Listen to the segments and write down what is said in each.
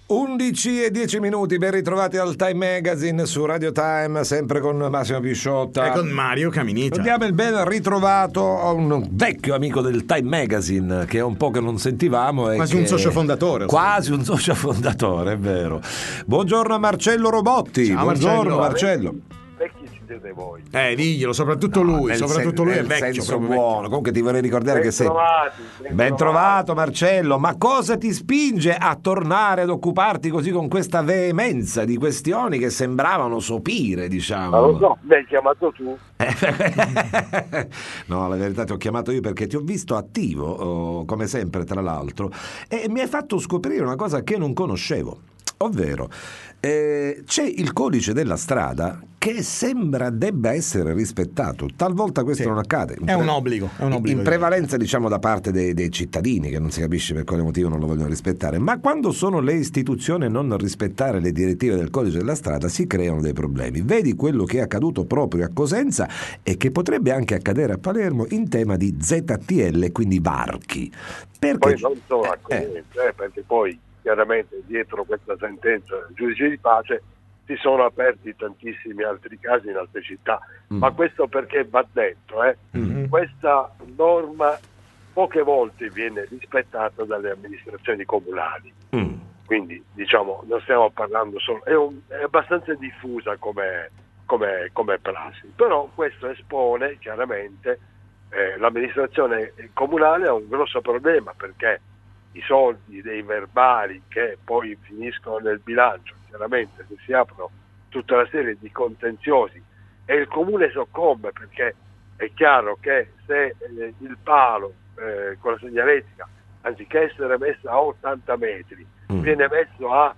11:10, ben ritrovati al Time Magazine su Radio Time, sempre con Massimo Pisciotta e con Mario Caminita. Diamo il ben ritrovato a un vecchio amico del Time Magazine che è un po' che non sentivamo, quasi un socio fondatore. Quasi un socio fondatore, è vero. Buongiorno a Marcello Robotti. Ciao, buongiorno Marcello. Vecchi siete voi. Diglielo, soprattutto lui, soprattutto lui è vecchio, senso buono. Comunque ti vorrei ricordare che sei ben trovato Marcello, ma cosa ti spinge a tornare ad occuparti così con questa veemenza di questioni che sembravano sopire, diciamo? Ma lo so, mi hai chiamato tu. No, la verità ti ho chiamato io perché ti ho visto attivo, come sempre tra l'altro, e mi hai fatto scoprire una cosa che non conoscevo. Ovvero, c'è il codice della strada che sembra debba essere rispettato. Talvolta questo non accade. È un obbligo. In prevalenza, diciamo, da parte dei cittadini, che non si capisce per quale motivo non lo vogliono rispettare. Ma quando sono le istituzioni a non rispettare le direttive del codice della strada, si creano dei problemi. Vedi quello che è accaduto proprio a Cosenza e che potrebbe anche accadere a Palermo in tema di ZTL, quindi varchi. Perché Poi non solo a Cosenza, perché poi chiaramente dietro questa sentenza del giudice di pace si sono aperti tantissimi altri casi in altre città, ma questo perché va detto, questa norma poche volte viene rispettata dalle amministrazioni comunali, quindi diciamo non stiamo parlando solo, è abbastanza diffusa come prassi, però questo espone chiaramente l'amministrazione comunale a un grosso problema, perché i soldi dei verbali che poi finiscono nel bilancio, chiaramente se si aprono tutta una serie di contenziosi e il comune soccombe, perché è chiaro che se il palo con la segnaletica, anziché essere messo a 80 metri, viene messo a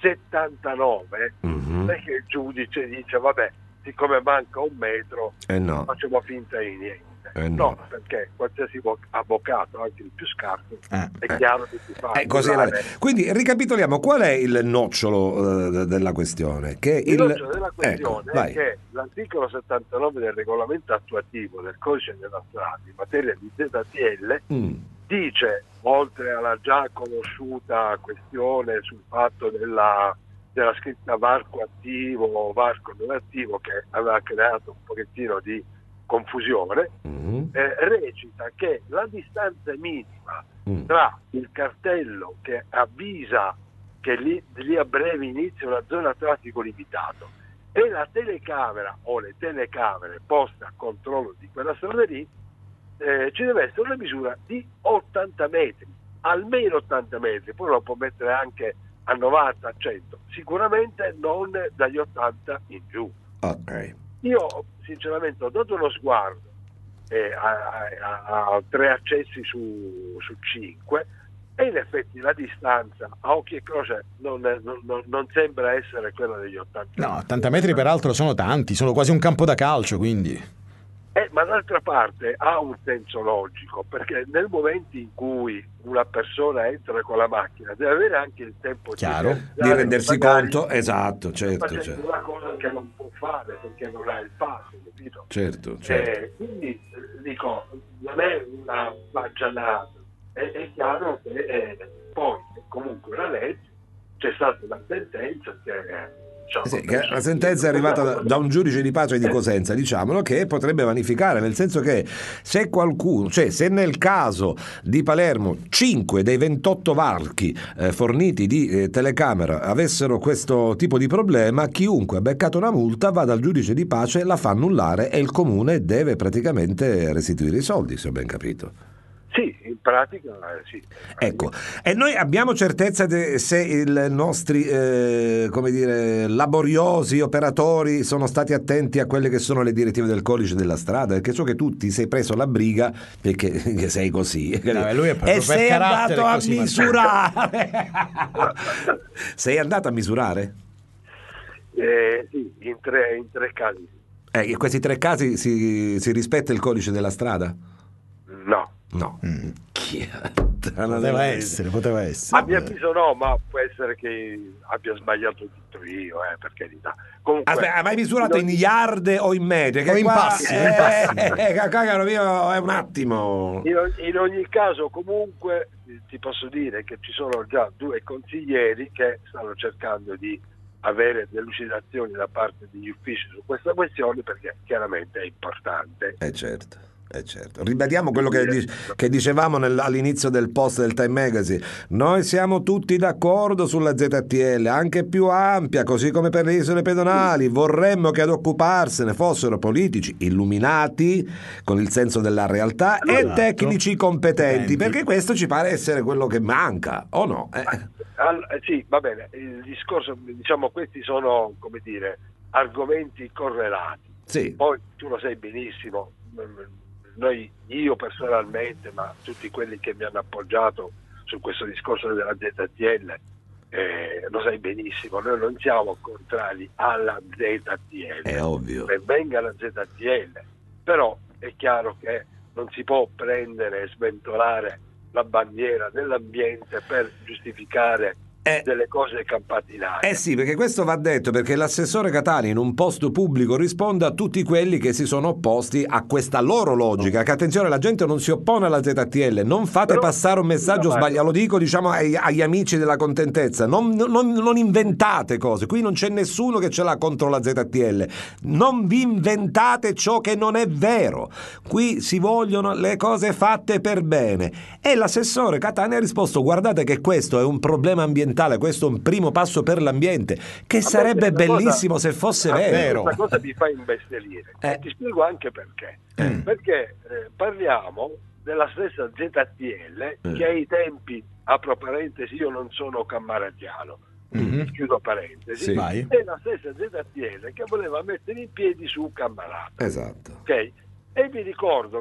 79, perché il giudice dice vabbè, siccome manca un metro facciamo finta di niente. No, perché qualsiasi avvocato, anche il più scarso, è chiaro che si fa. Così quindi ricapitoliamo, qual è il nocciolo della questione? Il nocciolo della questione è che l'articolo 79 del regolamento attuativo del codice della strada in materia di ZTL dice, oltre alla già conosciuta questione sul fatto della scritta varco attivo o varco non attivo, che aveva creato un pochettino di confusione, recita che la distanza minima tra il cartello che avvisa che lì a breve inizia una zona a traffico limitato e la telecamera o le telecamere poste a controllo di quella strada lì, ci deve essere una misura di 80 metri, almeno 80 metri, poi lo può mettere anche a 90, a 100, sicuramente non dagli 80 in giù. Io sinceramente ho dato uno sguardo a 3 accessi su 5 e in effetti la distanza a occhio e croce non sembra essere quella degli 80 metri. No, 80 metri peraltro sono tanti, sono quasi un campo da calcio, quindi. Ma d'altra parte ha un senso logico, perché nel momento in cui una persona entra con la macchina deve avere anche il tempo di rendersi conto, certo. Una cosa che non può fare perché non ha il passo, capito? Certo. Quindi dico, non è una baggianata, è chiaro che poi comunque la legge, c'è stata una sentenza che la sentenza è arrivata da un giudice di pace di Cosenza, diciamolo, che potrebbe vanificare, nel senso che se qualcuno, se nel caso di Palermo 5 dei 28 varchi forniti di telecamera avessero questo tipo di problema, chiunque ha beccato una multa va dal giudice di pace, la fa annullare e il comune deve praticamente restituire i soldi, se ho ben capito. Sì, in pratica sì. Ecco, e noi abbiamo certezza se i nostri laboriosi operatori sono stati attenti a quelle che sono le direttive del codice della strada, perché so che tu ti sei preso la briga perché che sei così lui è e sei andato a così, misurare. Sei andato a misurare? Sì, in tre casi. In questi 3 casi si rispetta il codice della strada? No. No. Poteva essere. A mio avviso no, ma può essere che abbia sbagliato tutto io, per carità. Comunque, Aspetta, hai mai misurato in yard o in metri? Che O in qua, passi, caro mio, è un attimo. in ogni caso, comunque, ti posso dire che ci sono già 2 consiglieri che stanno cercando di avere delucidazioni da parte degli uffici su questa questione, perché chiaramente è importante. Certo. Ribadiamo quello che dicevamo all'inizio del post del Time Magazine. Noi siamo tutti d'accordo sulla ZTL, anche più ampia, così come per le isole pedonali. Vorremmo che ad occuparsene fossero politici illuminati, con il senso della realtà, e tecnici competenti, perché questo ci pare essere quello che manca, o no? Sì, va bene. Il discorso, diciamo, questi sono, come dire, argomenti correlati. Sì. Poi tu lo sai benissimo. Io personalmente, ma tutti quelli che mi hanno appoggiato su questo discorso della ZTL, lo sai benissimo, noi non siamo contrari alla ZTL. È ovvio. Ben venga la ZTL, però è chiaro che non si può prendere e sventolare la bandiera dell'ambiente per giustificare delle cose campate in aria. Sì, perché questo va detto, perché l'assessore Catania in un posto pubblico risponde a tutti quelli che si sono opposti a questa loro logica, che attenzione, la gente non si oppone alla ZTL, non fate passare un messaggio sbagliato, lo dico, diciamo, agli amici della contentezza, non inventate cose, qui non c'è nessuno che ce l'ha contro la ZTL, non vi inventate ciò che non è vero, qui si vogliono le cose fatte per bene, e l'assessore Catania ha risposto: guardate che questo è un problema ambientale, questo è un primo passo per l'ambiente, che sarebbe bellissimo se fosse vero. Questa cosa mi fa imbestialire. Ti spiego anche perché. Perché parliamo della stessa ZTL che ai tempi, apro parentesi, io non sono cammaraggiano, chiudo parentesi, è la stessa ZTL che voleva mettere in piedi su Cammarata. Esatto. Okay? E mi ricordo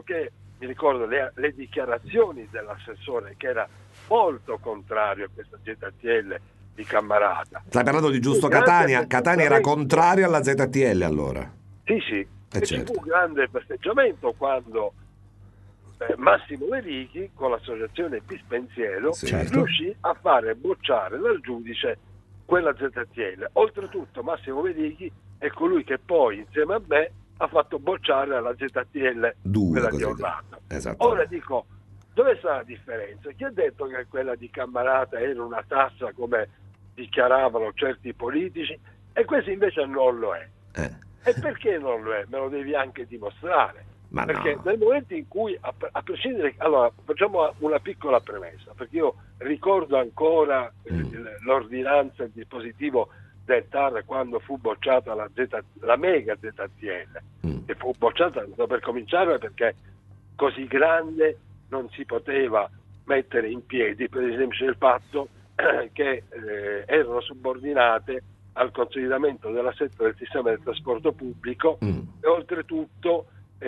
le dichiarazioni dell'assessore, che era molto contrario a questa ZTL di Cammarata. Stai parlando di Giusto Catania? Catania era contrario alla ZTL allora? Sì. E certo. ci fu un grande festeggiamento quando Massimo Verichi, con l'associazione Bispensiero, riuscì a fare bocciare dal giudice quella ZTL. Oltretutto Massimo Verichi è colui che poi, insieme a me, ha fatto bocciare alla ZTL quella di Orlando. Ora dico, dove sta la differenza? Chi ha detto che quella di Cammarata era una tassa come dichiaravano certi politici e questo invece non lo è? E perché non lo è? Me lo devi anche dimostrare. Perché nel momento in cui, a prescindere, allora facciamo una piccola premessa, perché io ricordo ancora l'ordinanza, il dispositivo del TAR quando fu bocciata la mega ZTL, che fu bocciata per cominciare perché così grande non si poteva mettere in piedi, per esempio il fatto che erano subordinate al consolidamento dell'assetto del sistema del trasporto pubblico e oltretutto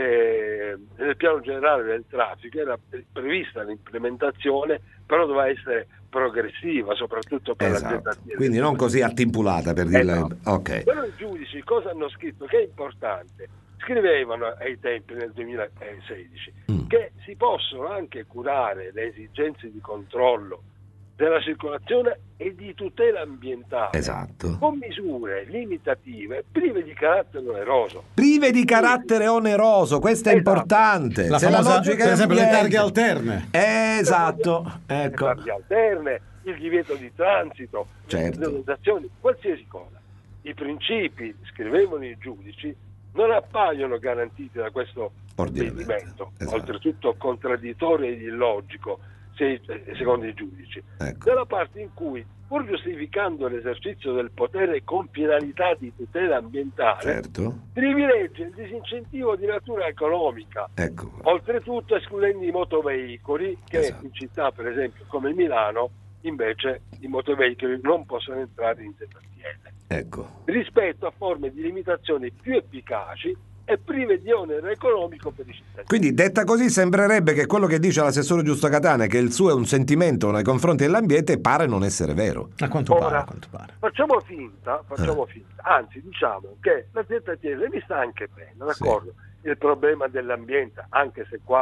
nel piano generale del traffico era prevista l'implementazione, però doveva essere progressiva, soprattutto per la ZTL. Quindi non così attimplata, per dirla. No. Ok. Però i giudici cosa hanno scritto? Che è importante. Scrivevano ai tempi, nel 2016, che si possono anche curare le esigenze di controllo della circolazione e di tutela ambientale con misure limitative prive di carattere oneroso. Questo è importante. La famosa, per esempio, le targhe alterne. Ecco. Le targhe alterne, il divieto di transito, le penalizzazioni, qualsiasi cosa. I principi, scrivevano i giudici, non appaiono garantiti da questo provvedimento, oltretutto contraddittorio ed illogico secondo i giudici, nella parte in cui, pur giustificando l'esercizio del potere con finalità di tutela ambientale, privilegia il disincentivo di natura economica, oltretutto escludendo i motoveicoli che in città, per esempio come Milano, invece i motoveicoli non possono entrare in ZTL, rispetto a forme di limitazioni più efficaci e prive di onere economico per i cittadini. Quindi, detta così, sembrerebbe che quello che dice l'assessore Giusto Catania, che il suo è un sentimento nei confronti dell'ambiente, pare non essere vero. A quanto pare. Facciamo finta, anzi diciamo che la ZTL mi sta anche bene, d'accordo? Il problema dell'ambiente, anche se qua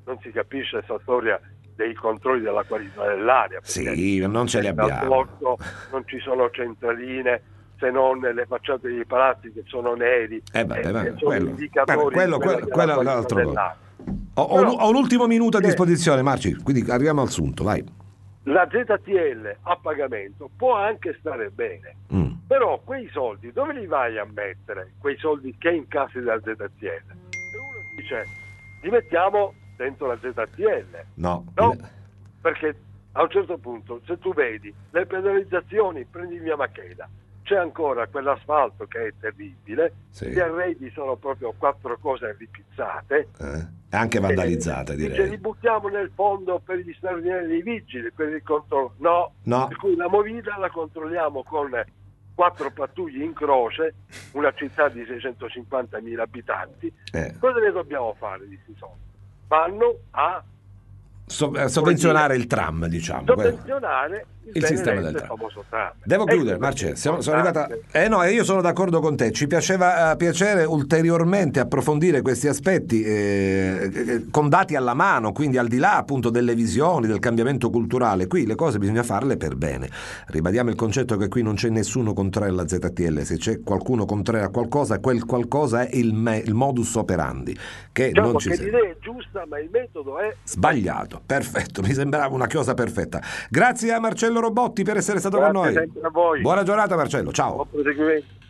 non si capisce questa storia dei controlli della qualità dell'aria. Sì, non ce li abbiamo. Porto non ci sono centraline, se non le facciate dei palazzi che sono neri, sono quello, indicatori quello è l'altro cosa. Ho un ultimo minuto a disposizione, Marci, quindi arriviamo al sunto, vai. La ZTL a pagamento può anche stare bene, però quei soldi dove li vai a mettere? Quei soldi che incassi dalla ZTL? Se uno dice li mettiamo dentro la ZTL, no, perché a un certo punto, se tu vedi le penalizzazioni, prendi via Macheda, c'è ancora quell'asfalto che è terribile, gli arredi sono proprio 4 cose ripizzate, anche vandalizzate, direi. Ce li buttiamo nel fondo per gli straordinari dei vigili, per il controllo. No, per cui la movida la controlliamo con 4 pattuglie in croce, una città di 650.000 abitanti. Cosa ne dobbiamo fare di questi soldi? Vanno a sovvenzionare il tram, diciamo. Sovvenzionare il sistema del tram. Famoso tram. Devo chiudere, Marcello. Sono arrivata. No, io sono d'accordo con te. Ci piaceva piacere ulteriormente approfondire questi aspetti con dati alla mano, quindi al di là appunto delle visioni, del cambiamento culturale. Qui le cose bisogna farle per bene. Ribadiamo il concetto che qui non c'è nessuno contrario alla ZTL. Se c'è qualcuno contrario a qualcosa, quel qualcosa è il modus operandi. Che non ci l'idea è giusta, ma il metodo è sbagliato. Perfetto, mi sembrava una cosa perfetta. Grazie a Marcello Robotti per essere stato con noi. Sempre a voi. Buona giornata, Marcello, ciao. Buon proseguimento.